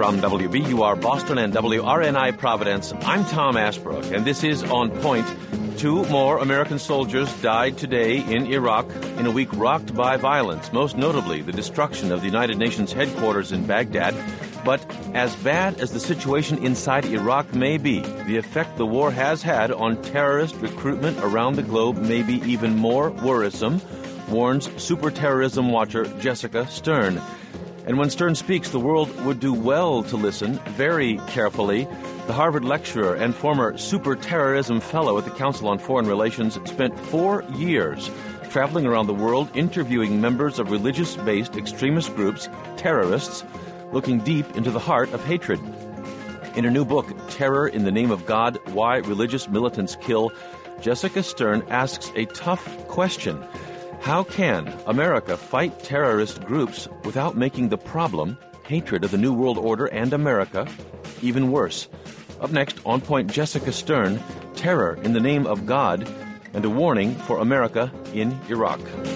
From WBUR Boston and WRNI Providence, I'm Tom Asbrook, and this is On Point. 2 more American soldiers died today in Iraq in a week rocked by violence, most notably the destruction of the United Nations headquarters in Baghdad. But as bad as the situation inside Iraq may be, the effect the war has had on terrorist recruitment around the globe may be even more worrisome, warns super-terrorism watcher Jessica Stern. And when Stern speaks, the world would do well to listen very carefully. The Harvard lecturer and former super-terrorism fellow at the Council on Foreign Relations spent 4 years traveling around the world interviewing members of religious-based extremist groups, terrorists, looking deep into the heart of hatred. In her new book, Terror in the Name of God, Why Religious Militants Kill, Jessica Stern asks a tough question. How can America fight terrorist groups without making the problem, hatred of the New World Order and America, even worse? Up next, On Point, Jessica Stern, Terror in the Name of God, and a warning for America in Iraq.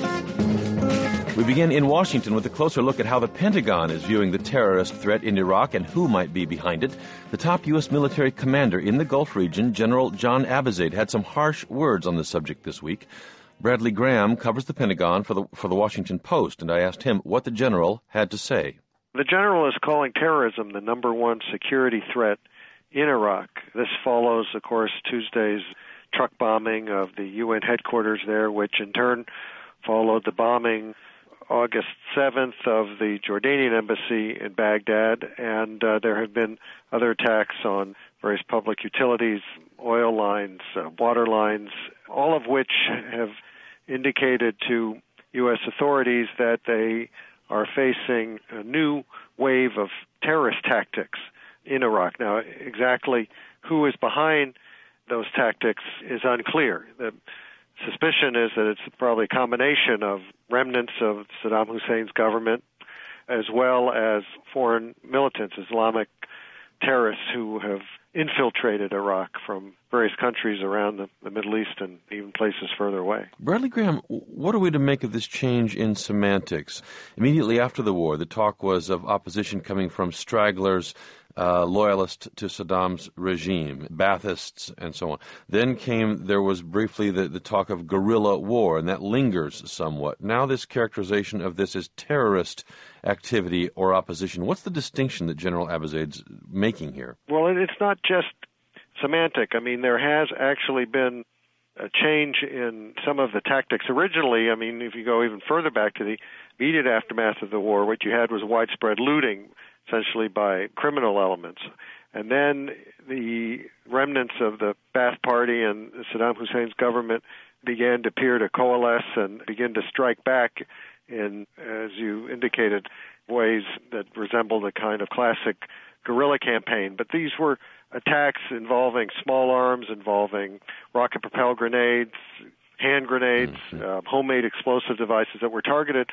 We begin in Washington with a closer look at how the Pentagon is viewing the terrorist threat in Iraq and who might be behind it. The top U.S. military commander in the Gulf region, General John Abizaid, had some harsh words on the subject this week. Bradley Graham covers the Pentagon for the Washington Post, and I asked him what the general had to say. The general is calling terrorism the number one security threat in Iraq. This follows, of course, Tuesday's truck bombing of the UN headquarters there, which in turn followed the bombing August 7th of the Jordanian embassy in Baghdad, and there have been other attacks on various public utilities, oil lines, water lines, all of which have indicated to U.S. authorities that they are facing a new wave of terrorist tactics in Iraq. Now, exactly who is behind those tactics is unclear. The suspicion is that it's probably a combination of remnants of Saddam Hussein's government as well as foreign militants, Islamic terrorists who have infiltrated Iraq from various countries around the Middle East and even places further away. Bradley Graham, what are we to make of this change in semantics? Immediately after the war, the talk was of opposition coming from stragglers, loyalists to Saddam's regime, Baathists, and so on. Then there was briefly the talk of guerrilla war, and that lingers somewhat. Now this characterization of this as terrorist activity or opposition. What's the distinction that General Abizaid's making here? Well, it's not just semantic. I mean, there has actually been a change in some of the tactics. Originally, I mean, if you go even further back to the immediate aftermath of the war, what you had was widespread looting, essentially by criminal elements. And then the remnants of the Ba'ath Party and Saddam Hussein's government began to appear to coalesce and begin to strike back in, as you indicated, ways that resemble the kind of classic guerrilla campaign. But these were attacks involving small arms, involving rocket-propelled grenades, hand grenades, homemade explosive devices that were targeted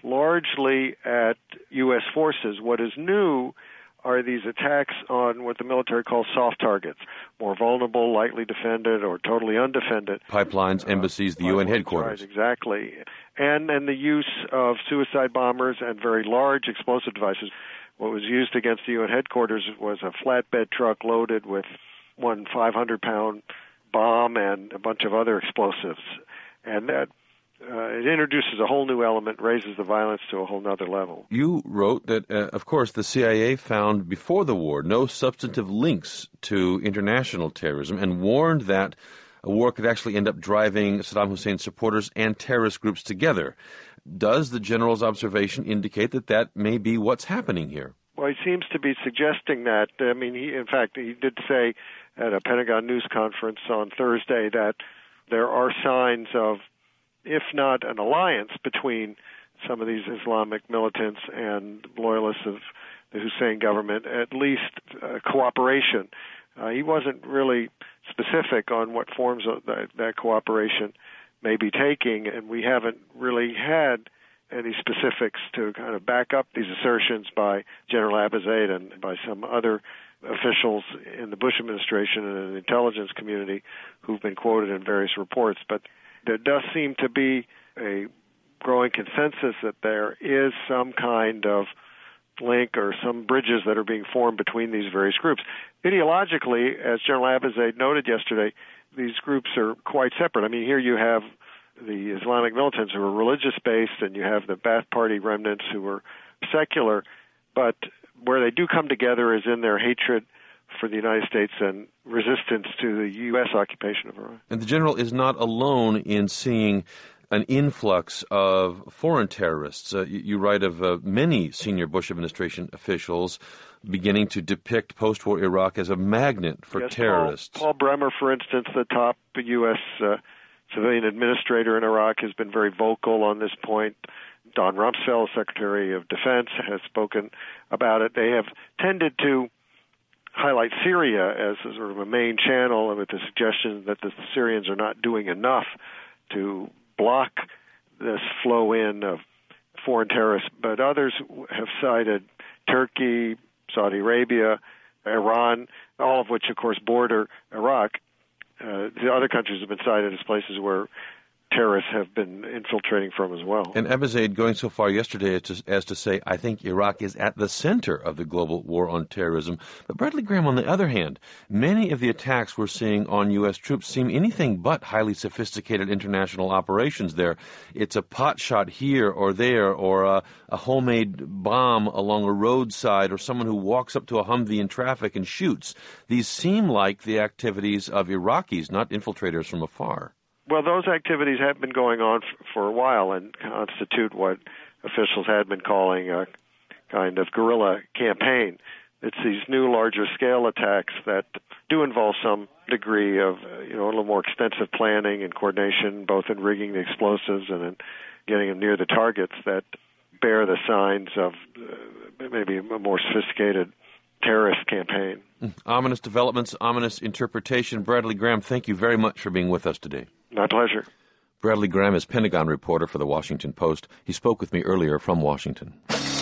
largely at U.S. forces. What is new are these attacks on what the military calls soft targets, more vulnerable, lightly defended, or totally undefended. Pipelines, embassies, the UN headquarters. Right, exactly. And the use of suicide bombers and very large explosive devices. What was used against the UN headquarters was a flatbed truck loaded with one 500-pound bomb and a bunch of other explosives. And that it introduces a whole new element, raises the violence to a whole nother level. You wrote that, of course, the CIA found before the war no substantive links to international terrorism and warned that a war could actually end up driving Saddam Hussein's supporters and terrorist groups together. Does the general's observation indicate that may be what's happening here? Well, he seems to be suggesting that. I mean, he did say at a Pentagon news conference on Thursday that there are signs of, if not an alliance between some of these Islamic militants and loyalists of the Hussein government, at least cooperation. He wasn't really specific on what forms of that cooperation may be taking, and we haven't really had any specifics to kind of back up these assertions by General Abizaid and by some other officials in the Bush administration and in the intelligence community who've been quoted in various reports. But there does seem to be a growing consensus that there is some kind of link or some bridges that are being formed between these various groups. Ideologically, as General Abizaid noted yesterday, these groups are quite separate. I mean, here you have the Islamic militants who are religious-based, and you have the Ba'ath Party remnants who are secular, but where they do come together is in their hatred for the United States and resistance to the U.S. occupation of Iraq. And the general is not alone in seeing an influx of foreign terrorists. You write of many senior Bush administration officials beginning to depict post-war Iraq as a magnet for terrorists. Paul Bremer, for instance, the top U.S. Civilian administrator in Iraq, has been very vocal on this point. Don Rumsfeld, Secretary of Defense, has spoken about it. They have tended to highlight Syria as a sort of a main channel, with the suggestion that the Syrians are not doing enough to block this flow in of foreign terrorists. But others have cited Turkey, Saudi Arabia, Iran, all of which, of course, border Iraq. The other countries have been cited as places where terrorists have been infiltrating from as well. And Abizaid going so far yesterday as to say, I think Iraq is at the center of the global war on terrorism. But Bradley Graham, on the other hand, many of the attacks we're seeing on U.S. troops seem anything but highly sophisticated international operations there. It's a pot shot here or there, or a homemade bomb along a roadside, or someone who walks up to a Humvee in traffic and shoots. These seem like the activities of Iraqis, not infiltrators from afar. Well, those activities have been going on for a while and constitute what officials had been calling a kind of guerrilla campaign. It's these new, larger-scale attacks that do involve some degree of, a little more extensive planning and coordination, both in rigging the explosives and in getting them near the targets, that bear the signs of maybe a more sophisticated terrorist campaign. Ominous developments, ominous interpretation. Bradley Graham, thank you very much for being with us today. My pleasure. Bradley Graham is Pentagon reporter for The Washington Post. He spoke with me earlier from Washington.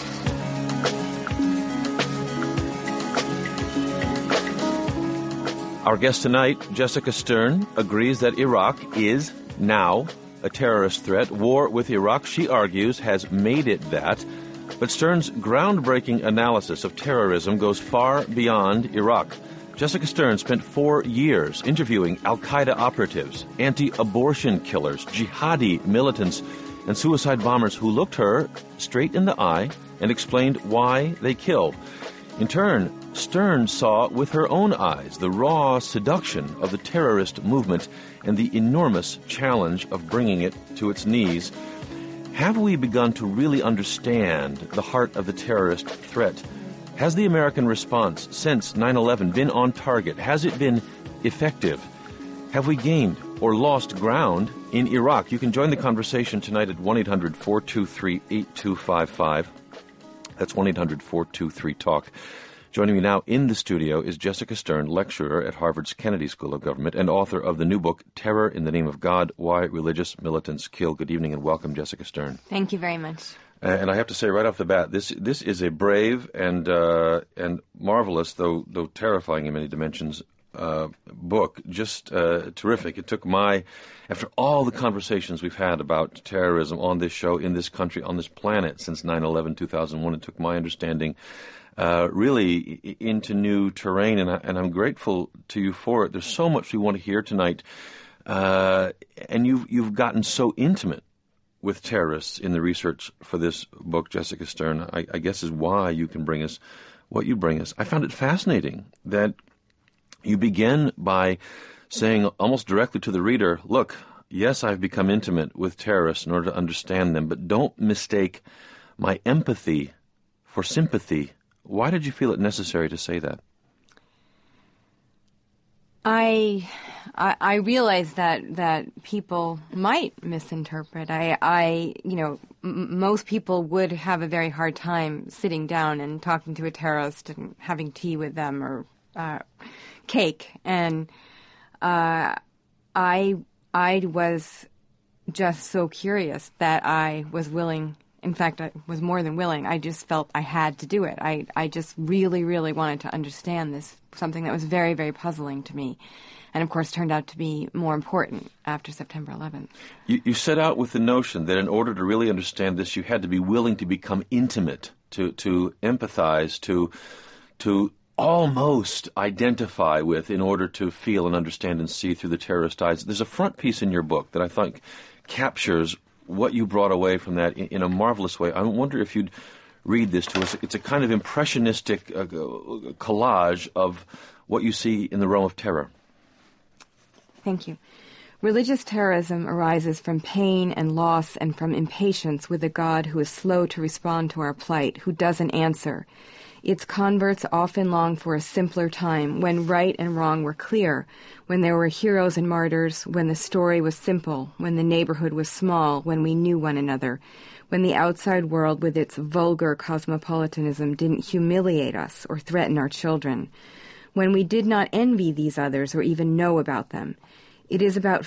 Our guest tonight, Jessica Stern, agrees that Iraq is now a terrorist threat. War with Iraq, she argues, has made it that. But Stern's groundbreaking analysis of terrorism goes far beyond Iraq. Jessica Stern spent 4 years interviewing al-Qaeda operatives, anti-abortion killers, jihadi militants, and suicide bombers who looked her straight in the eye and explained why they killed. In turn, Stern saw with her own eyes the raw seduction of the terrorist movement and the enormous challenge of bringing it to its knees. Have we begun to really understand the heart of the terrorist threat? Has the American response since 9/11 been on target? Has it been effective? Have we gained or lost ground in Iraq? You can join the conversation tonight at 1-800-423-8255. That's 1-800-423-TALK. Joining me now in the studio is Jessica Stern, lecturer at Harvard's Kennedy School of Government and author of the new book, Terror in the Name of God, Why Religious Militants Kill. Good evening and welcome, Jessica Stern. Thank you very much. And I have to say right off the bat, this is a brave and marvelous, though terrifying in many dimensions, book. Just terrific. It took after all the conversations we've had about terrorism on this show, in this country, on this planet since 9/11, 2001, it took my understanding really into new terrain, and I'm grateful to you for it. There's so much we want to hear tonight, and you've gotten so intimate with terrorists in the research for this book, Jessica Stern, I guess is why you can bring us what you bring us. I found it fascinating that you begin by saying almost directly to the reader, look, yes, I've become intimate with terrorists in order to understand them, but don't mistake my empathy for sympathy. Why did you feel it necessary to say that? I realize that people might misinterpret. Most people would have a very hard time sitting down and talking to a terrorist and having tea with them or cake. And I was just so curious that I was willing. In fact, I was more than willing. I just felt I had to do it. I just really, really wanted to understand this, something that was very, very puzzling to me. And, of course, turned out to be more important after September 11th. You set out with the notion that in order to really understand this, you had to be willing to become intimate to empathize, to almost identify with in order to feel and understand and see through the terrorist eyes. There's a front piece in your book that I think captures what you brought away from that in a marvelous way. I wonder if you'd read this to us. It's a kind of impressionistic collage of what you see in the realm of terror. Thank you. Religious terrorism arises from pain and loss and from impatience with a God who is slow to respond to our plight, who doesn't answer. Its converts often long for a simpler time, when right and wrong were clear, when there were heroes and martyrs, when the story was simple, when the neighborhood was small, when we knew one another, when the outside world with its vulgar cosmopolitanism didn't humiliate us or threaten our children, when we did not envy these others or even know about them. It is about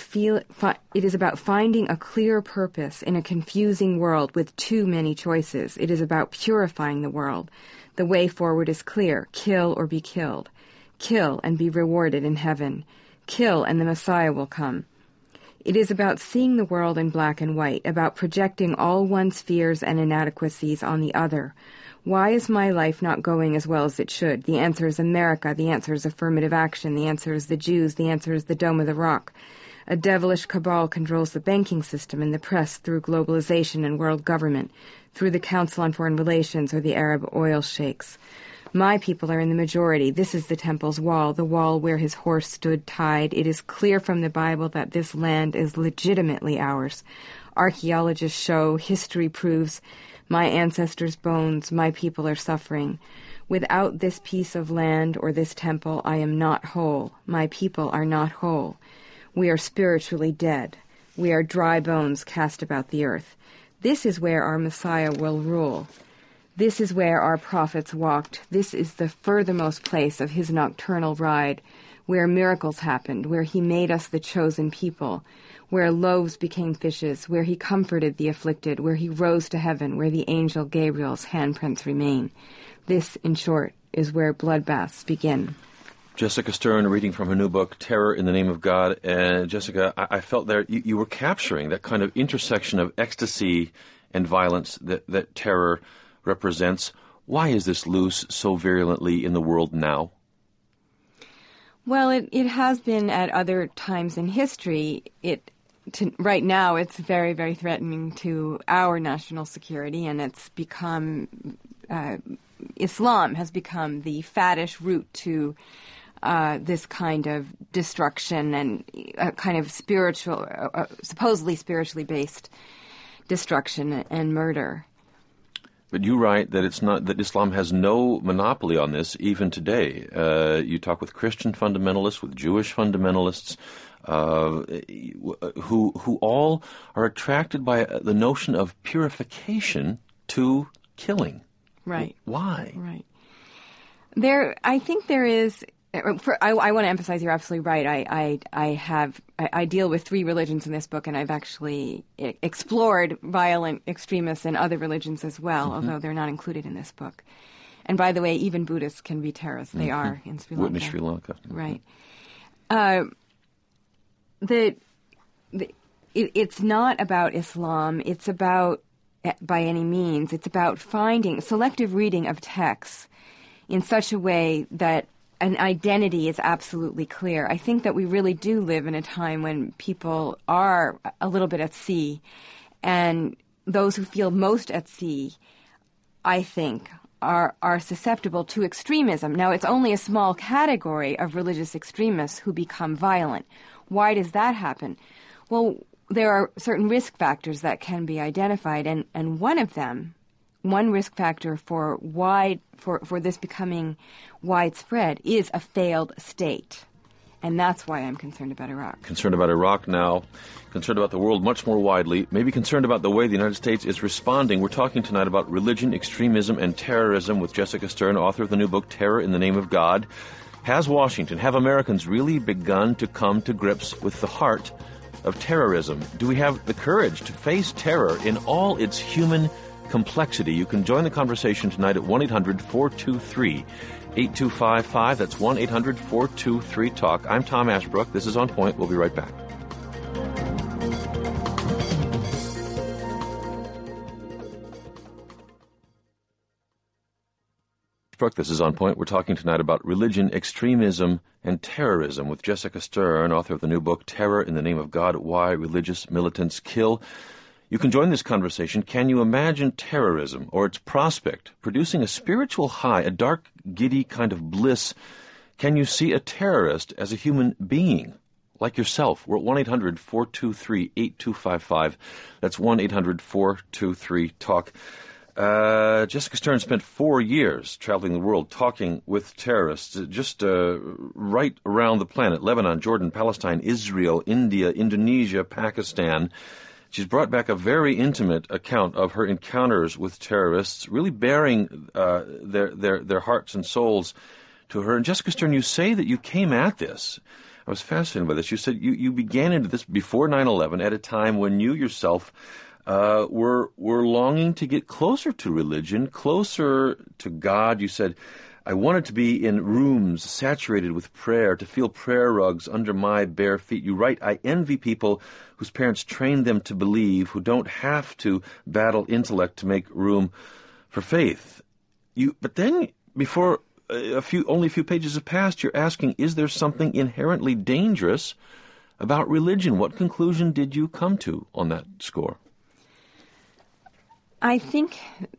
finding a clear purpose in a confusing world with too many choices. It is about purifying the world. The way forward is clear. Kill or be killed. Kill and be rewarded in heaven. Kill and the Messiah will come. It is about seeing the world in black and white, about projecting all one's fears and inadequacies on the other. Why is my life not going as well as it should? The answer is America. The answer is affirmative action. The answer is the Jews. The answer is the Dome of the Rock. A devilish cabal controls the banking system and the press through globalization and world government, through the Council on Foreign Relations or the Arab oil sheikhs. My people are in the majority. This is the temple's wall, the wall where his horse stood tied. It is clear from the Bible that this land is legitimately ours. Archaeologists show, history proves, my ancestors' bones, my people are suffering. Without this piece of land or this temple, I am not whole. My people are not whole. We are spiritually dead. We are dry bones cast about the earth. This is where our Messiah will rule. This is where our prophets walked. This is the furthermost place of his nocturnal ride, where miracles happened, where he made us the chosen people, where loaves became fishes, where he comforted the afflicted, where he rose to heaven, where the angel Gabriel's handprints remain. This, in short, is where bloodbaths begin. Jessica Stern, reading from her new book, Terror in the Name of God. And Jessica, I felt there you were capturing that kind of intersection of ecstasy and violence that terror represents. Why is this loose so virulently in the world now? Well, it has been at other times in history. Right now, it's very, very threatening to our national security, and it's become Islam has become the faddish route to this kind of destruction and kind of spiritual, supposedly spiritually based destruction and murder. But you write that it's not that Islam has no monopoly on this even today. You talk with Christian fundamentalists, with Jewish fundamentalists, who all are attracted by the notion of purification to killing. Right. Why? Right. I think there is. I want to emphasize you're absolutely right. I deal with three religions in this book, and I've actually explored violent extremists in other religions as well, although they're not included in this book. And by the way, even Buddhists can be terrorists. They are in Sri Lanka. Witness Sri Lanka. Right. It's not about Islam. It's about, by any means, it's about finding selective reading of texts in such a way that an identity is absolutely clear. I think that we really do live in a time when people are a little bit at sea, and those who feel most at sea, I think, are susceptible to extremism. Now, it's only a small category of religious extremists who become violent. Why does that happen? Well, there are certain risk factors that can be identified, and one risk factor for this becoming widespread is a failed state. And that's why I'm concerned about Iraq. Concerned about Iraq now, concerned about the world much more widely, maybe concerned about the way the United States is responding. We're talking tonight about religion, extremism, and terrorism with Jessica Stern, author of the new book, Terror in the Name of God. Has Washington, have Americans really begun to come to grips with the heart of terrorism? Do we have the courage to face terror in all its human complexity? You can join the conversation tonight at 1-800-423-8255. That's 1-800-423-TALK. I'm Tom Ashbrook. This is On Point. We'll be right back. Asbrook. This is On Point. We're talking tonight about religion, extremism, and terrorism with Jessica Stern, author of the new book, Terror in the Name of God, Why Religious Militants Kill. You can join this conversation. Can you imagine terrorism or its prospect producing a spiritual high, a dark, giddy kind of bliss? Can you see a terrorist as a human being, like yourself? We're at 1-800-423-8255. That's 1-800-423-TALK. Jessica Stern spent 4 years traveling the world talking with terrorists just right around the planet: Lebanon, Jordan, Palestine, Israel, India, Indonesia, Pakistan. She's brought back a very intimate account of her encounters with terrorists, really bearing their hearts and souls to her. And Jessica Stern, you say that you came at this. I was fascinated by this. You said you began into this before 9/11 at a time when you yourself were longing to get closer to religion, closer to God. You said, I wanted to be in rooms saturated with prayer, to feel prayer rugs under my bare feet. You write, I envy people whose parents trained them to believe, who don't have to battle intellect to make room for faith. But then, before only a few pages have passed, you're asking, is there something inherently dangerous about religion? What conclusion did you come to on that score? I think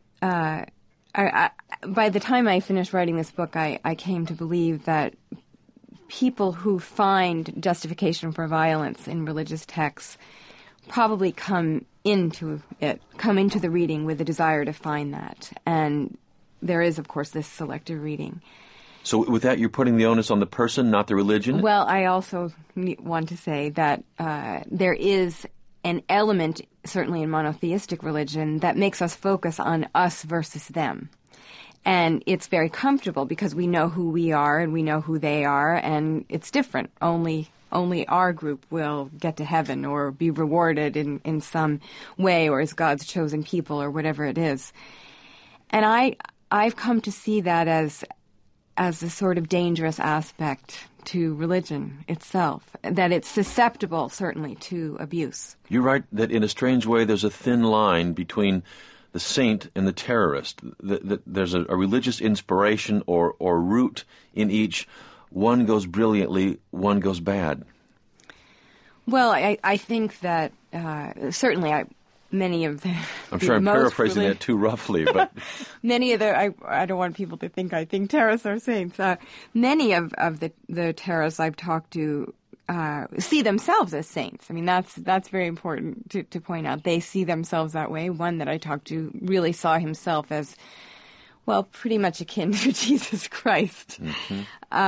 by the time I finished writing this book, I came to believe that people who find justification for violence in religious texts probably come into the reading with a desire to find that. And there is, of course, this selective reading. So with that, you're putting the onus on the person, not the religion? Well, I also want to say that there is an element, certainly in monotheistic religion, that makes us focus on us versus them. And it's very comfortable because we know who we are and we know who they are, and it's different. Only our group will get to heaven or be rewarded in some way, or as God's chosen people, or whatever it is. And I've come to see that as a sort of dangerous aspect to religion itself, that it's susceptible, certainly, to abuse. You write that in a strange way there's a thin line between the saint and the terrorist, that there's a religious inspiration or root in each. One goes brilliantly, one goes bad. Well, I think that certainly many of the... I'm sure I'm paraphrasing that too roughly, but... Many of the... I don't want people to think I think terrorists are saints. Many of the terrorists I've talked to see themselves as saints. I mean, that's very important to point out. They see themselves that way. One that I talked to really saw himself as, well, pretty much akin to Jesus Christ. Mm-hmm.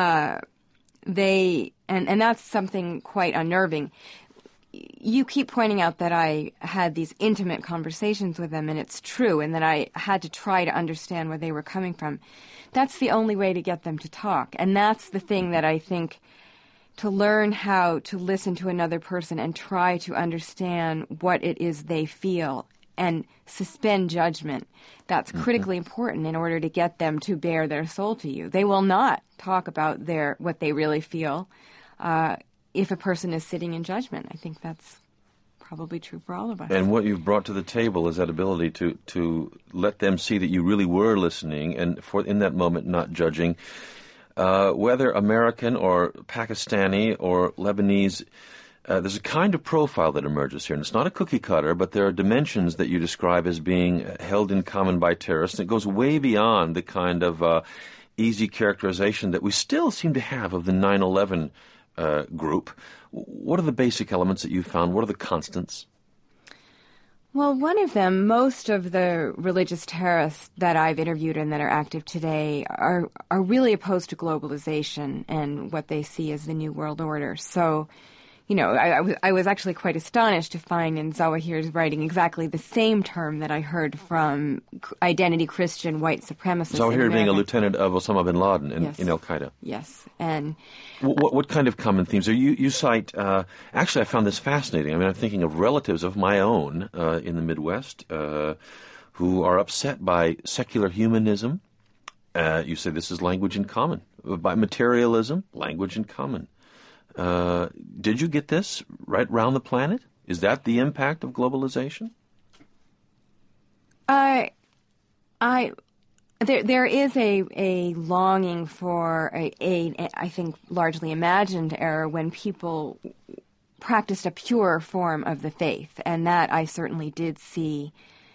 And that's something quite unnerving. You keep pointing out that I had these intimate conversations with them, and it's true, and that I had to try to understand where they were coming from. That's the only way to get them to talk. And that's the thing that I think, to learn how to listen to another person and try to understand what it is they feel and suspend judgment, that's critically important in order to get them to bare their soul to you. They will not talk about what they really feel if a person is sitting in judgment. I think that's probably true for all of us. And what you've brought to the table is that ability to let them see that you really were listening and in that moment not judging. Whether American or Pakistani or Lebanese, there's a kind of profile that emerges here. And it's not a cookie cutter, but there are dimensions that you describe as being held in common by terrorists. And it goes way beyond the kind of easy characterization that we still seem to have of the 9/11 group. What are the basic elements that you found? What are the constants? Well, one of them, most of the religious terrorists that I've interviewed and that are active today are really opposed to globalization and what they see as the New World Order. So, I was actually quite astonished to find in Zawahir's writing exactly the same term that I heard from identity Christian white supremacists. Zawahir being a lieutenant of Osama bin Laden in Al-Qaeda. Yes. And what kind of common themes? You cite, actually I found this fascinating. I mean, I'm thinking of relatives of my own in the Midwest who are upset by secular humanism. You say this is language in common. By materialism, language in common. Did you get this right around the planet? Is that the impact of globalization? There is a longing for a I think largely imagined era when people practiced a pure form of the faith, and that I certainly did see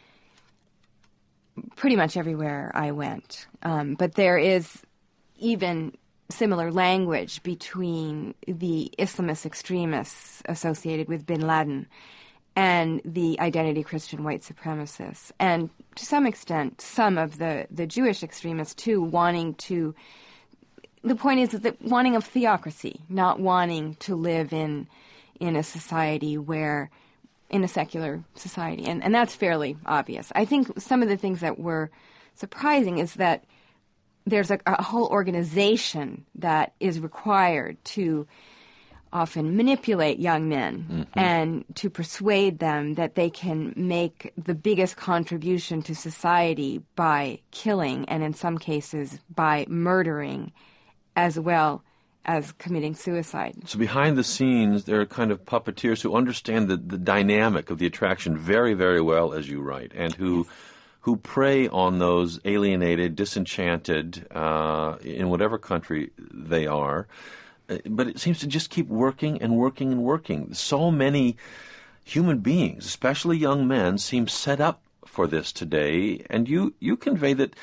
pretty much everywhere I went. But there is even similar language between the Islamist extremists associated with bin Laden and the identity Christian white supremacists. And to some extent, some of the Jewish extremists, too, wanting to... The point is that wanting a theocracy, not wanting to live in a society where... in a secular society. And that's fairly obvious. I think some of the things that were surprising is that there's a whole organization that is required to often manipulate young men and to persuade them that they can make the biggest contribution to society by killing and in some cases by murdering as well as committing suicide. So behind the scenes, there are kind of puppeteers who understand the dynamic of the attraction very, very well, as you write, and who prey on those alienated, disenchanted, in whatever country they are. But it seems to just keep working and working and working. So many human beings, especially young men, seem set up for this today. And you convey that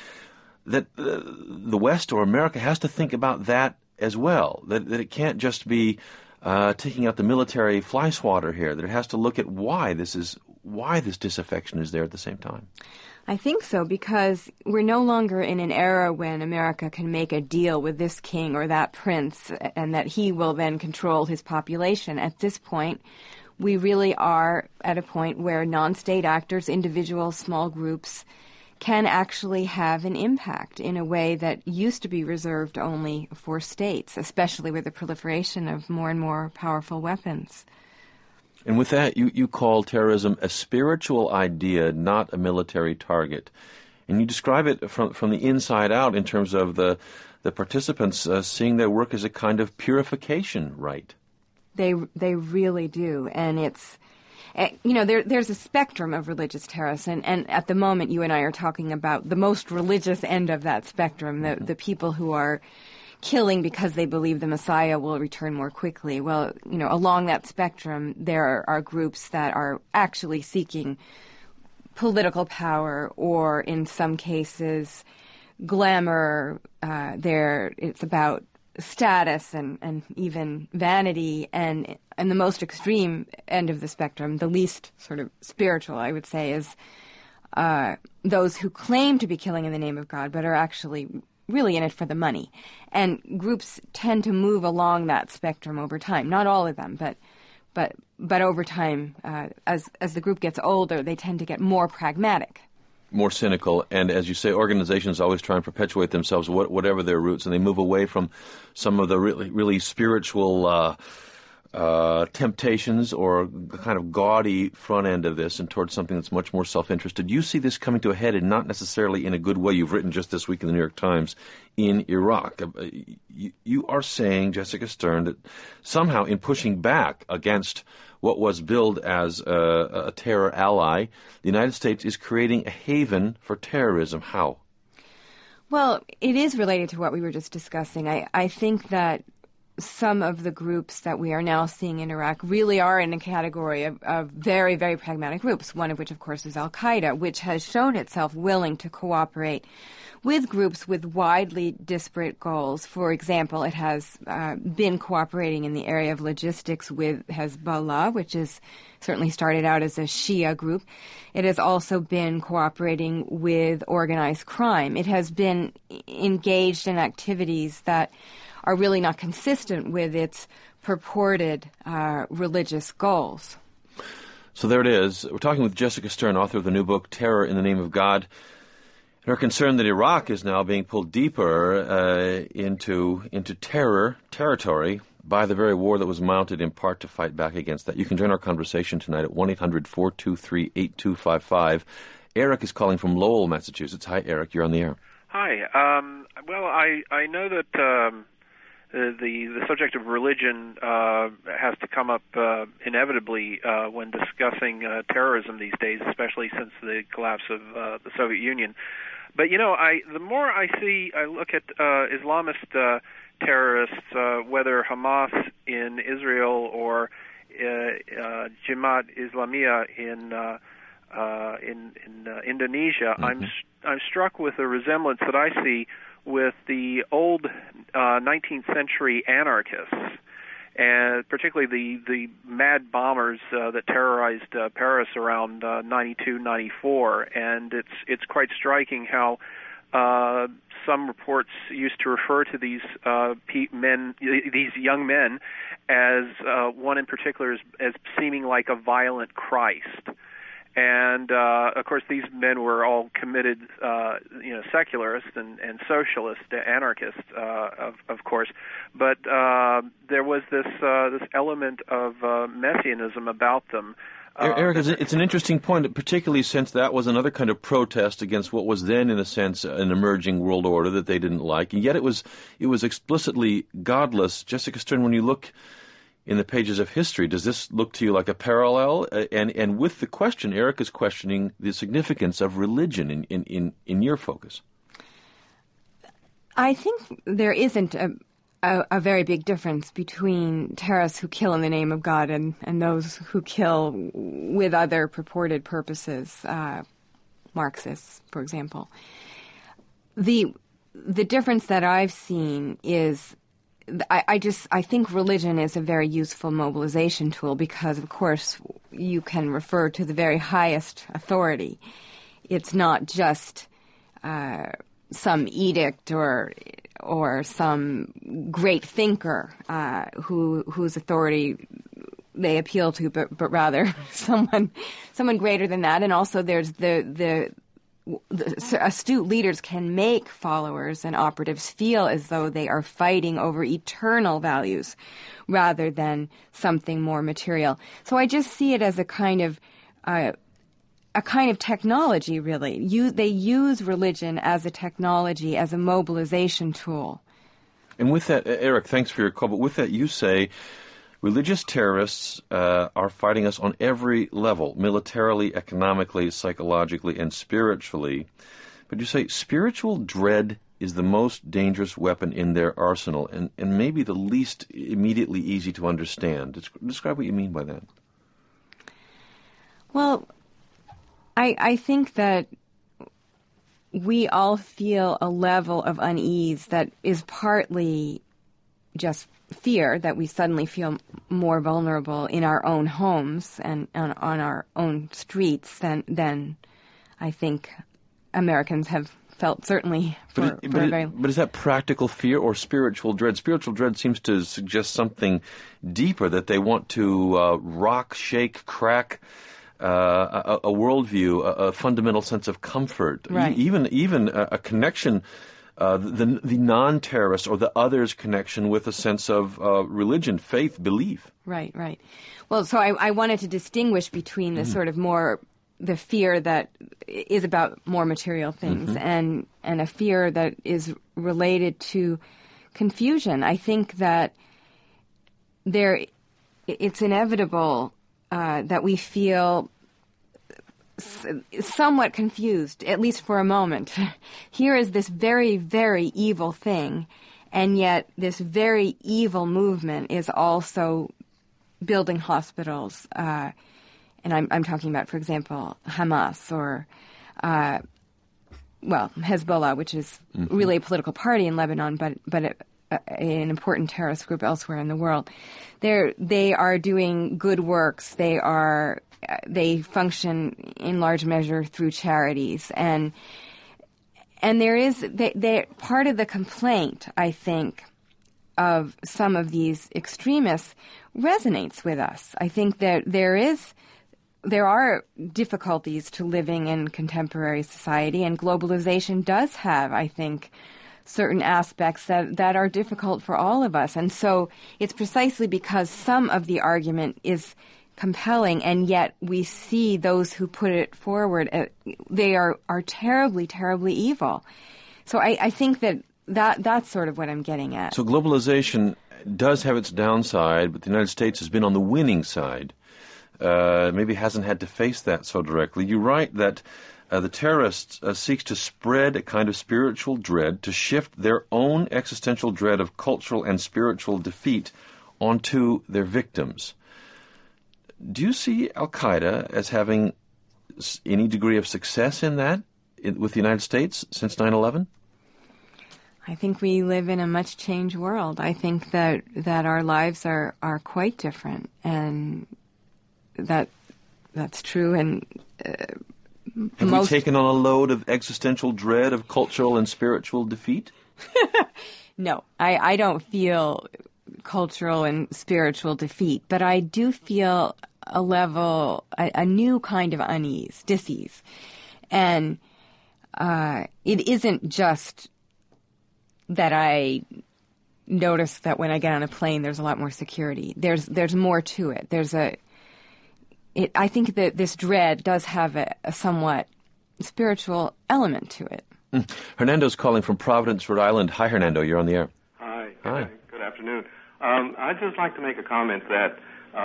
the West or America has to think about that as well, that it can't just be taking out the military fly swatter here, that it has to look at why this disaffection is there at the same time. I think so, because we're no longer in an era when America can make a deal with this king or that prince and that he will then control his population. At this point, we really are at a point where non-state actors, individuals, small groups, can actually have an impact in a way that used to be reserved only for states, especially with the proliferation of more and more powerful weapons. And with that, you call terrorism a spiritual idea, not a military target. And you describe it from the inside out in terms of the participants seeing their work as a kind of purification rite. They really do. And it's, there's a spectrum of religious terrorism. And at the moment, you and I are talking about the most religious end of that spectrum, the people who are killing because they believe the Messiah will return more quickly. Well, along that spectrum, there are groups that are actually seeking political power or, in some cases, glamour. It's about status and even vanity. And the most extreme end of the spectrum, the least sort of spiritual, I would say, is those who claim to be killing in the name of God but are actually really in it for the money. And groups tend to move along that spectrum over time. Not all of them, but over time, as the group gets older, they tend to get more pragmatic. More cynical, and as you say, organizations always try and perpetuate themselves, whatever their roots, and they move away from some of the really, really spiritual temptations or the kind of gaudy front end of this and towards something that's much more self-interested. You see this coming to a head, and not necessarily in a good way. You've written just this week in the New York Times in Iraq. You are saying, Jessica Stern, that somehow in pushing back against what was billed as a terror ally, the United States is creating a haven for terrorism. How? Well, it is related to what we were just discussing. I think that some of the groups that we are now seeing in Iraq really are in a category of very, very pragmatic groups, one of which, of course, is al-Qaeda, which has shown itself willing to cooperate with groups with widely disparate goals. For example, it has been cooperating in the area of logistics with Hezbollah, which is certainly started out as a Shia group. It has also been cooperating with organized crime. It has been engaged in activities that are really not consistent with its purported religious goals. So there it is. We're talking with Jessica Stern, author of the new book, Terror in the Name of God. And her concern that Iraq is now being pulled deeper into terror territory by the very war that was mounted in part to fight back against that. You can join our conversation tonight at 1-800-423-8255. Eric is calling from Lowell, Massachusetts. Hi, Eric. You're on the air. Hi. Well, I know that the subject of religion has to come up inevitably when discussing terrorism these days, especially since the collapse of the Soviet Union. But the more I look at Islamist terrorists, whether Hamas in Israel or Jemaat Islamiyah in Indonesia, I'm struck with the resemblance that I see with the old 19th century anarchists, and particularly the mad bombers that terrorized Paris around 92, 94. And it's quite striking how some reports used to refer to these young men, as one in particular as seeming like a violent Christ. And of course, these men were all committed, secularists and socialist anarchists, of course. But there was this element of messianism about them. Eric, it's an interesting point, particularly since that was another kind of protest against what was then, in a sense, an emerging world order that they didn't like, and yet it was explicitly godless. Jessica Stern, when you look in the pages of history, does this look to you like a parallel? And with the question, Eric is questioning the significance of religion in your focus. I think there isn't a very big difference between terrorists who kill in the name of God and those who kill with other purported purposes, Marxists, for example. The difference that I've seen is I think religion is a very useful mobilization tool because, of course, you can refer to the very highest authority. It's not just some edict or some great thinker whose authority they appeal to, but rather someone greater than that. And also, there's the astute leaders can make followers and operatives feel as though they are fighting over eternal values rather than something more material. So I just see it as a kind of technology, really. They use religion as a technology, as a mobilization tool. And with that, Eric, thanks for your call, but with that you say religious terrorists are fighting us on every level, militarily, economically, psychologically, and spiritually. But you say spiritual dread is the most dangerous weapon in their arsenal and maybe the least immediately easy to understand. Describe what you mean by that. Well, I think that we all feel a level of unease that is partly just fear that we suddenly feel more vulnerable in our own homes and on our own streets than I think Americans have felt, certainly for a very... But is that practical fear or spiritual dread? Spiritual dread seems to suggest something deeper, that they want to rock, shake, crack a worldview, a fundamental sense of comfort, right. even a connection, the non-terrorist or the other's connection with a sense of religion, faith, belief. Right. Well, so I wanted to distinguish between the sort of more the fear that is about more material things and a fear that is related to confusion. I think that it's inevitable that we feel somewhat confused, at least for a moment. Here is this very, very evil thing, and yet this very evil movement is also building hospitals. And I'm talking about, for example, Hamas or, Hezbollah, which is really a political party in Lebanon, but an important terrorist group elsewhere in the world. They are doing good works. They function in large measure through charities, and there is part of the complaint, I think, of some of these extremists resonates with us. I think that there are difficulties to living in contemporary society, and globalization does have, I think, certain aspects that are difficult for all of us. And so it's precisely because some of the argument is compelling, and yet we see those who put it forward, they are terribly, terribly evil. So I think that's sort of what I'm getting at. So globalization does have its downside, but the United States has been on the winning side. Maybe hasn't had to face that so directly. You write that the terrorists seeks to spread a kind of spiritual dread, to shift their own existential dread of cultural and spiritual defeat onto their victims. Do you see Al-Qaeda as having any degree of success in that with the United States since 9/11? I think we live in a much changed world. I think that our lives are quite different, and that's true. And have we taken on a load of existential dread of cultural and spiritual defeat? No, I don't feel cultural and spiritual defeat, but I do feel a new kind of unease, dis-ease. And it isn't just that I notice that when I get on a plane, there's a lot more security. There's more to it. I think that this dread does have a somewhat spiritual element to it. Hernando's calling from Providence, Rhode Island. Hi, Hernando. You're on the air. Hi. Hi. Good afternoon. I'd just like to make a comment that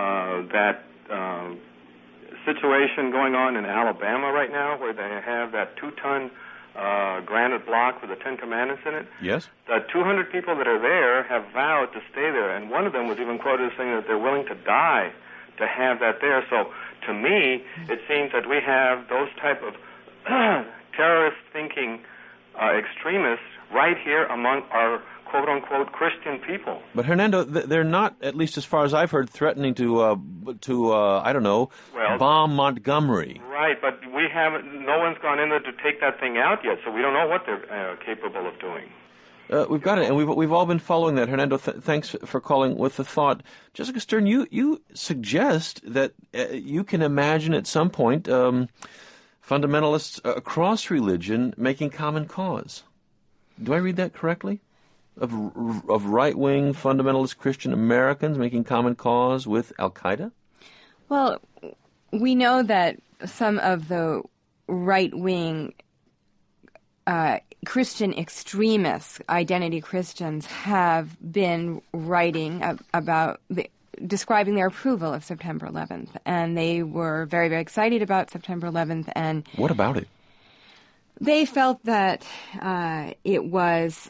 situation going on in Alabama right now, where they have that 2-ton granite block with the Ten Commandments in it. Yes. The 200 people that are there have vowed to stay there, and one of them was even quoted as saying that they're willing to die to have that there. So to me, it seems that we have those type of terrorist-thinking extremists right here among our quote-unquote Christian people. But Hernando, they're not, at least as far as I've heard, threatening to I don't know, bomb Montgomery. Right, but no one's gone in there to take that thing out yet, so we don't know what they're capable of doing. We've got it, and we've all been following that. Hernando, thanks for calling with the thought. Jessica Stern, you suggest that you can imagine at some point fundamentalists across religion making common cause. Do I read that correctly? Of right-wing fundamentalist Christian Americans making common cause with Al-Qaeda? Well, we know that some of the right-wing Christian extremists, identity Christians, have been writing about describing their approval of September 11th, and they were very, very excited about September 11th. And what about it? They felt that it was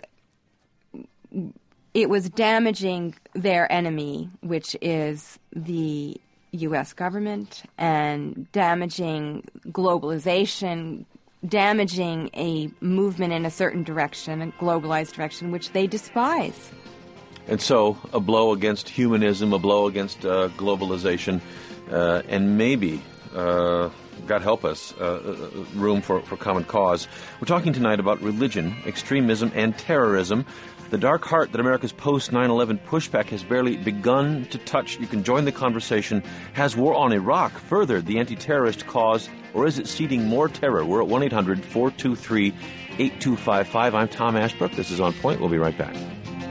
damaging their enemy, which is the U.S. government, and damaging globalization, damaging a movement in a certain direction, a globalized direction, which they despise. And so a blow against humanism, a blow against globalization, and maybe, God help us, room for common cause. We're talking tonight about religion, extremism, and terrorism. The dark heart that America's post-9/11 pushback has barely begun to touch. You can join the conversation. Has war on Iraq furthered the anti-terrorist cause, or is it seeding more terror? We're at 1-800-423-8255. I'm Tom Ashbrook. This is On Point. We'll be right back.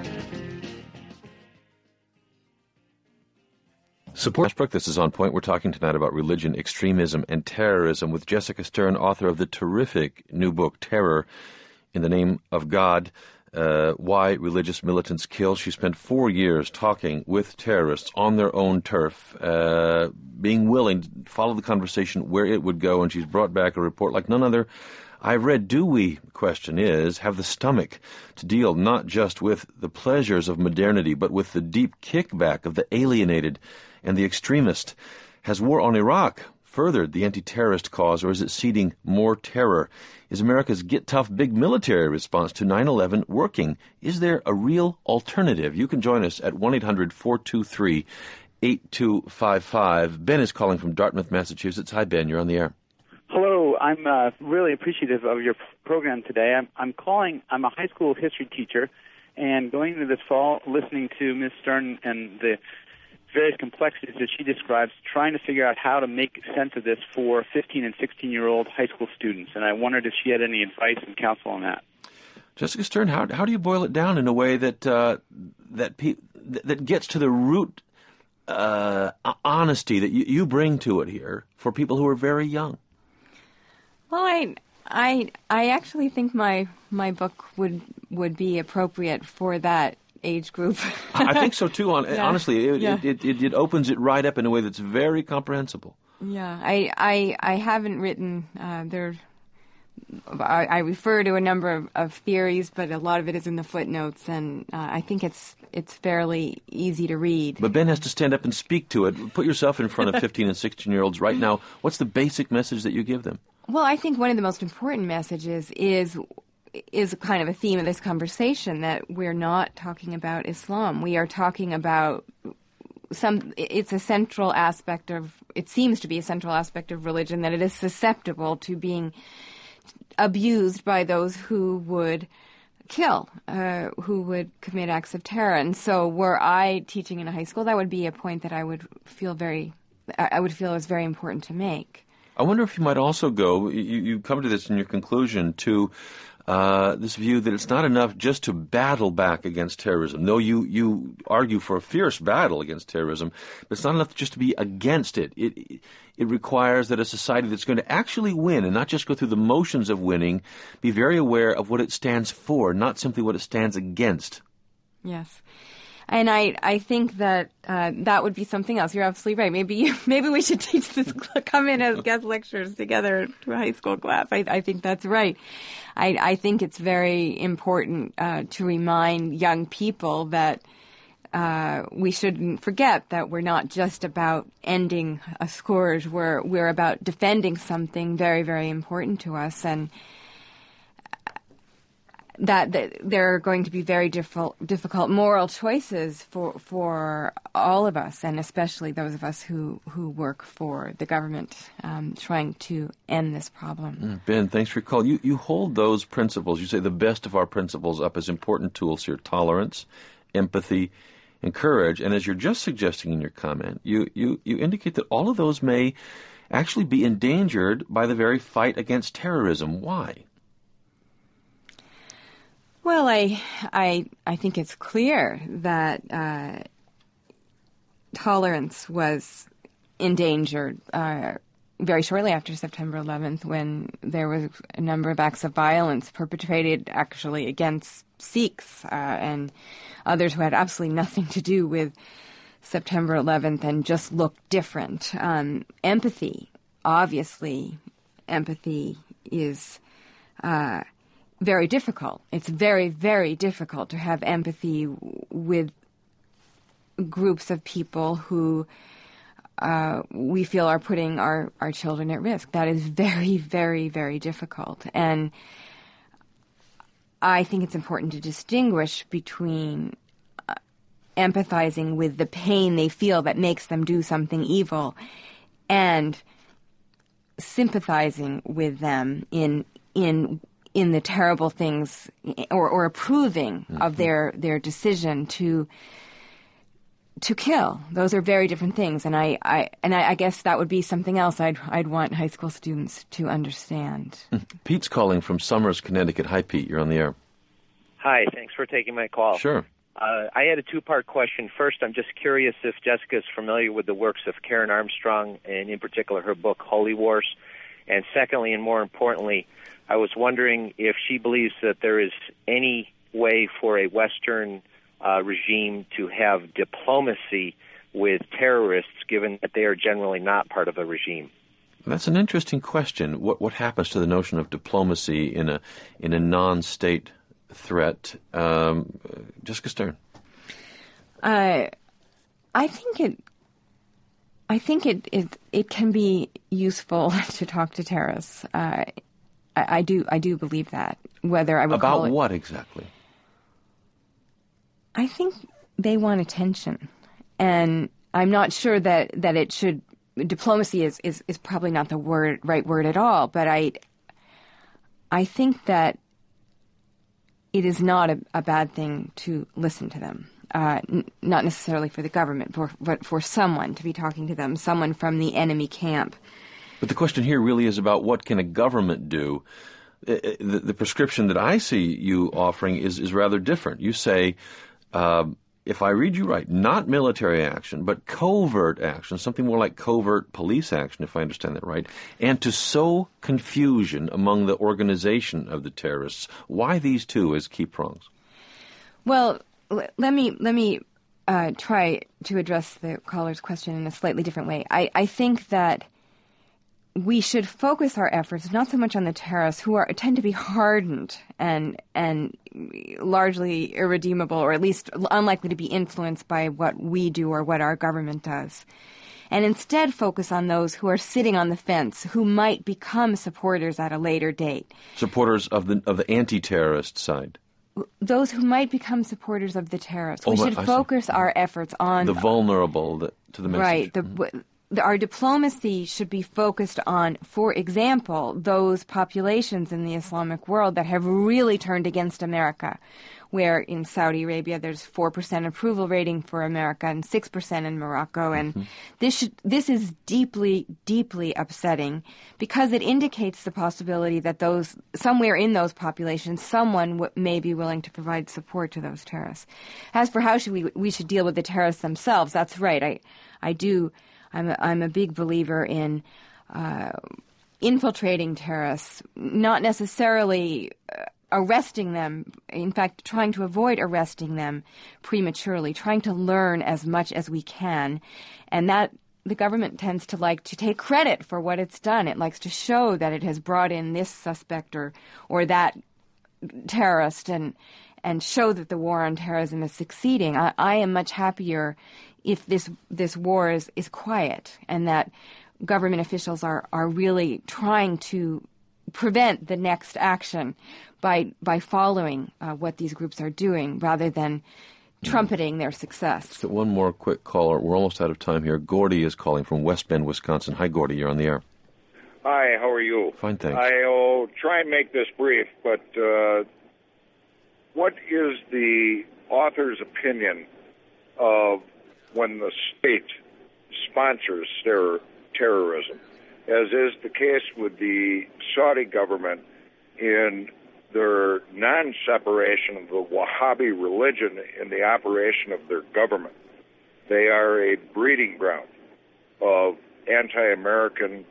Ashbrook, this is On Point. We're talking tonight about religion, extremism, and terrorism with Jessica Stern, author of the terrific new book, Terror in the Name of God. Why religious militants kill. She spent 4 years talking with terrorists on their own turf, being willing to follow the conversation where it would go, and she's brought back a report like none other I've read. Do we, the question is, have the stomach to deal not just with the pleasures of modernity, but with the deep kickback of the alienated and the extremist? Has war on Iraq furthered the anti-terrorist cause, or is it seeding more terror? Is America's get-tough big military response to 9/11 working? Is there a real alternative? You can join us at 1-800-423-8255. Ben is calling from Dartmouth, Massachusetts. Hi, Ben. You're on the air. Hello. I'm really appreciative of your program today. I'm calling. I'm a high school history teacher, and going into this fall, listening to Ms. Stern and the various complexities that she describes, trying to figure out how to make sense of this for 15 and 16-year-old high school students. And I wondered if she had any advice and counsel on that. Jessica Stern, how do you boil it down in a way that that gets to the root honesty that you bring to it here for people who are very young? Well, I actually think my book would be appropriate for that age group. I think so too. Honestly, it opens it right up in a way that's very comprehensible. Yeah, I haven't written. I refer to a number of theories, but a lot of it is in the footnotes, and I think it's fairly easy to read. But Ben has to stand up and speak to it. Put yourself in front of 15 and 16-year-olds right now. What's the basic message that you give them? Well, I think one of the most important messages is kind of a theme of this conversation, that we're not talking about Islam. We are talking about it seems to be a central aspect of religion, that it is susceptible to being abused by those who would kill, who would commit acts of terror. And so were I teaching in a high school, that would be a point that I would feel is very important to make. I wonder if you might also go, you come to this in your conclusion, to this view that it's not enough just to battle back against terrorism. No, you argue for a fierce battle against terrorism, but it's not enough just to be against it. It requires that a society that's going to actually win and not just go through the motions of winning, be very aware of what it stands for, not simply what it stands against. Yes. And I think that that would be something else. You're absolutely right. Maybe we should teach this, come in as guest lecturers together to a high school class. I think that's right. I think it's very important to remind young people that we shouldn't forget that we're not just about ending a scourge. We're about defending something very, very important to us, and that there are going to be very difficult moral choices for all of us, and especially those of us who work for the government trying to end this problem. Ben, thanks for your call. You hold those principles, you say the best of our principles, up as important tools here: tolerance, empathy, and courage. And as you're just suggesting in your comment, you indicate that all of those may actually be endangered by the very fight against terrorism. Why? Well, I think it's clear that tolerance was endangered very shortly after September 11th, when there was a number of acts of violence perpetrated actually against Sikhs and others who had absolutely nothing to do with September 11th and just looked different. Empathy, obviously, empathy is very difficult. It's very, very difficult to have empathy with groups of people who we feel are putting our children at risk. That is very, very, very difficult. And I think it's important to distinguish between empathizing with the pain they feel that makes them do something evil and sympathizing with them in the terrible things, or approving of their decision to kill. Those are very different things, and I guess that would be something else I'd want high school students to understand. Pete's calling from Somers, Connecticut. Hi, Pete. You're on the air. Hi. Thanks for taking my call. Sure. I had a two-part question. First, I'm just curious if Jessica's familiar with the works of Karen Armstrong, and in particular her book Holy Wars. And secondly, and more importantly, I was wondering if she believes that there is any way for a Western regime to have diplomacy with terrorists, given that they are generally not part of a regime. That's an interesting question. What happens to the notion of diplomacy in a non-state threat? Jessica Stern. I think it can be useful to talk to terrorists. I do believe that. Whether I would about call it, what exactly? I think they want attention, and I'm not sure that it should. Diplomacy is probably not the right word at all. But I think that it is not a bad thing to listen to them. Not necessarily for the government, but for someone to be talking to them, someone from the enemy camp. But the question here really is about what can a government do. The prescription that I see you offering is rather different. You say, if I read you right, not military action, but covert action, something more like covert police action, if I understand that right, and to sow confusion among the organization of the terrorists. Why these two as key prongs? Well, let me try to address the caller's question in a slightly different way. I think that we should focus our efforts not so much on the terrorists who tend to be hardened and largely irredeemable, or at least unlikely to be influenced by what we do or what our government does, and instead focus on those who are sitting on the fence, who might become supporters at a later date. Supporters of the anti-terrorist side. Those who might become supporters of the terrorists. We should focus our efforts on the vulnerable to the message. Right. Our diplomacy should be focused on, for example, those populations in the Islamic world that have really turned against America, where in Saudi Arabia there's 4% approval rating for America and 6% in Morocco. And this is deeply, deeply upsetting because it indicates the possibility that somewhere in those populations, someone may be willing to provide support to those terrorists. As for how we should deal with the terrorists themselves, that's right. I'm a big believer in infiltrating terrorists, not necessarily arresting them, in fact, trying to avoid arresting them prematurely, trying to learn as much as we can. And that the government tends to like to take credit for what it's done. It likes to show that it has brought in this suspect or that terrorist and show that the war on terrorism is succeeding. I am much happier if this war is quiet and that government officials are really trying to prevent the next action by following what these groups are doing rather than trumpeting their success. So one more quick caller. We're almost out of time here. Gordy is calling from West Bend, Wisconsin. Hi, Gordy. You're on the air. Hi, how are you? Fine, thanks. I'll try and make this brief, but what is the author's opinion of when the state sponsors terrorism, as is the case with the Saudi government in their non-separation of the Wahhabi religion in the operation of their government? They are a breeding ground of anti-American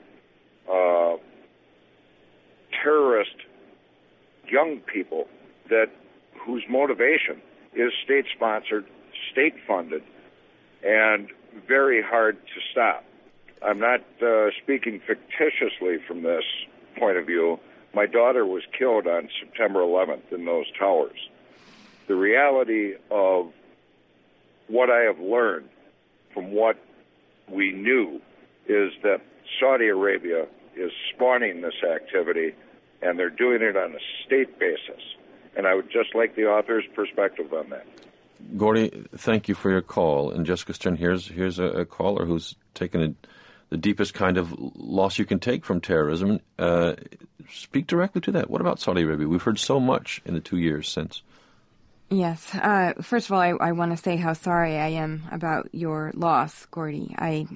terrorist young people whose motivation is state-sponsored, state-funded, and very hard to stop. I'm not speaking fictitiously from this point of view. My daughter was killed on September 11th in those towers. The reality of what I have learned from what we knew is that Saudi Arabia is spawning this activity, and they're doing it on a state basis. And I would just like the author's perspective on that. Gordy, thank you for your call. And Jessica Stern, here's a caller who's taken the deepest kind of loss you can take from terrorism. Speak directly to that. What about Saudi Arabia? We've heard so much in the 2 years since. Yes. First of all, I want to say how sorry I am about your loss, Gordy.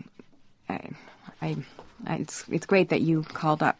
It's great that you called up.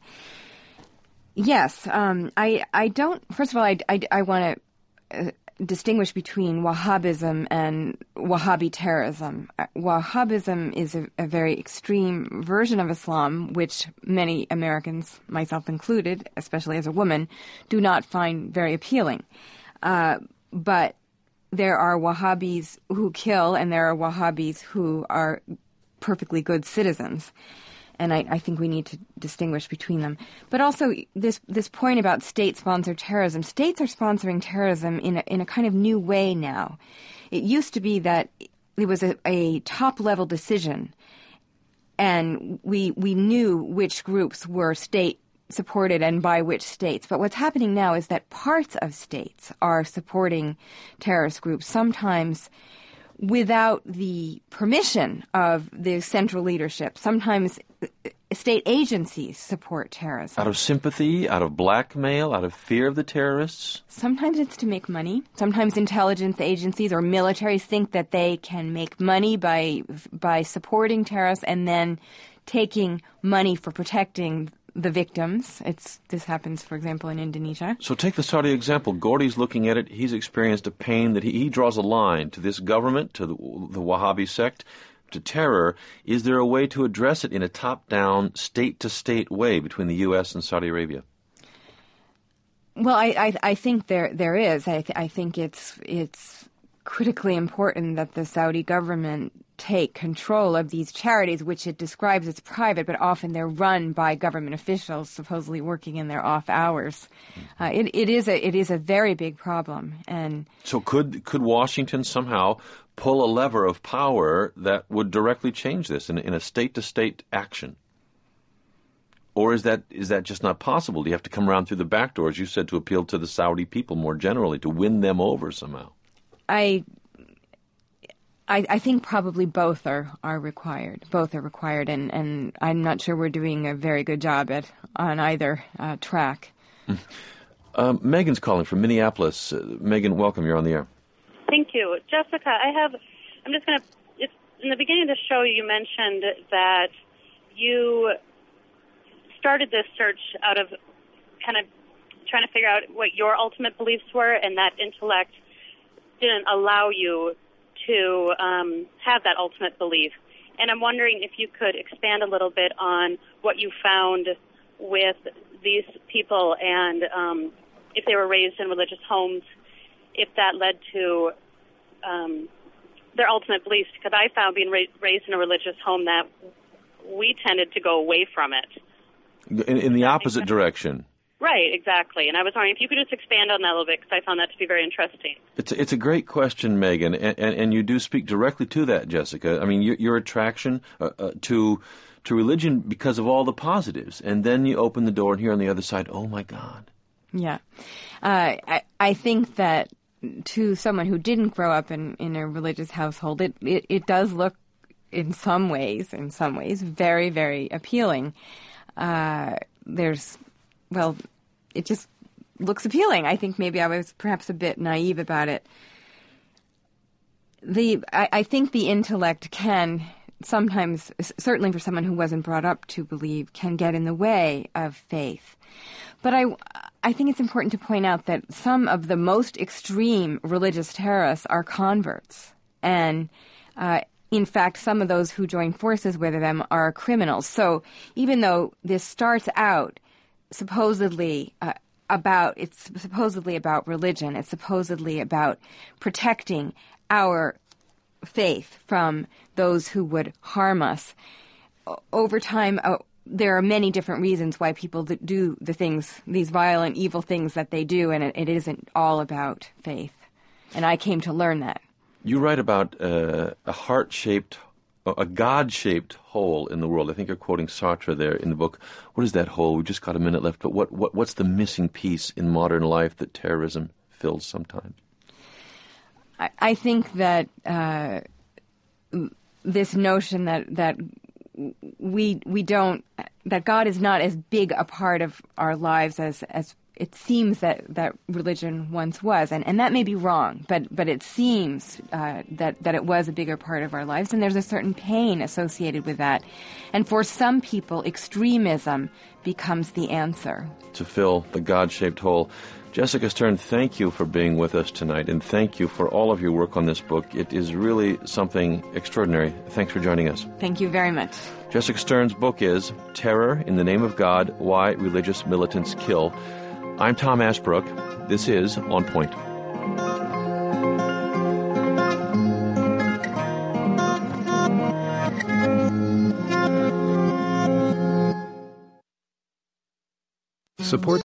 Yes. I don't. First of all, I want to distinguish between Wahhabism and Wahhabi terrorism. Wahhabism is a very extreme version of Islam, which many Americans, myself included, especially as a woman, do not find very appealing. But there are Wahhabis who kill, and there are Wahhabis who are perfectly good citizens. And I think we need to distinguish between them. But also this point about state-sponsored terrorism. States are sponsoring terrorism in a kind of new way now. It used to be that it was a top-level decision, and we knew which groups were state-supported and by which states. But what's happening now is that parts of states are supporting terrorist groups, sometimes without the permission of the central leadership. Sometimes state agencies support terrorism. Out of sympathy, out of blackmail, out of fear of the terrorists? Sometimes it's to make money. Sometimes intelligence agencies or militaries think that they can make money by supporting terrorists and then taking money for protecting the victims. This happens, for example, in Indonesia. So take the Saudi example. Gordy's looking at it. He's experienced a pain that he draws a line to this government, to the Wahhabi sect, to terror. Is there a way to address it in a top-down, state-to-state way between the U.S. and Saudi Arabia? Well, I think there is. I think it's critically important that the Saudi government take control of these charities, which it describes as private, but often they're run by government officials, supposedly working in their off hours. It is a very big problem. And so could Washington somehow pull a lever of power that would directly change this in a state-to-state action? Or is that just not possible? Do you have to come around through the back door, as you said, to appeal to the Saudi people more generally, to win them over somehow? I think probably both are required. Both are required, and I'm not sure we're doing a very good job on either track. Megan's calling from Minneapolis. Megan, welcome. You're on the air. Thank you. Jessica, I'm just going to, in the beginning of the show you mentioned that you started this search out of kind of trying to figure out what your ultimate beliefs were, and that intellect didn't allow you to have that ultimate belief. And I'm wondering if you could expand a little bit on what you found with these people and if they were raised in religious homes, if that led to their ultimate beliefs, because I found being raised in a religious home that we tended to go away from it. In the opposite direction. Right, exactly. And I was wondering if you could just expand on that a little bit, because I found that to be very interesting. It's a great question, Megan, and you do speak directly to that, Jessica. I mean, your attraction to religion because of all the positives, and then you open the door and hear on the other side, oh my God. Yeah. I think that to someone who didn't grow up in a religious household, it does look in some ways very, very appealing. It just looks appealing. I think maybe I was perhaps a bit naive about it. I think the intellect can sometimes, certainly for someone who wasn't brought up to believe, can get in the way of faith. But I think it's important to point out that some of the most extreme religious terrorists are converts. And in fact, some of those who join forces with them are criminals. So even though this starts out supposedly about religion, it's supposedly about protecting our faith from those who would harm us. Over time, there are many different reasons why people do the things, these violent, evil things that they do, and it isn't all about faith. And I came to learn that. You write about a heart-shaped, a God-shaped hole in the world. I think you're quoting Sartre there in the book. What is that hole? We've just got a minute left, but what's the missing piece in modern life that terrorism fills sometimes? I think that this notion that that God is not as big a part of our lives as it seems that religion once was, and that may be wrong, but it seems that it was a bigger part of our lives, and there's a certain pain associated with that. And for some people, extremism becomes the answer. To fill the God-shaped hole. Jessica Stern, thank you for being with us tonight, and thank you for all of your work on this book. It is really something extraordinary. Thanks for joining us. Thank you very much. Jessica Stern's book is Terror in the Name of God, Why Religious Militants Kill. I'm Tom Ashbrook. This is On Point. Support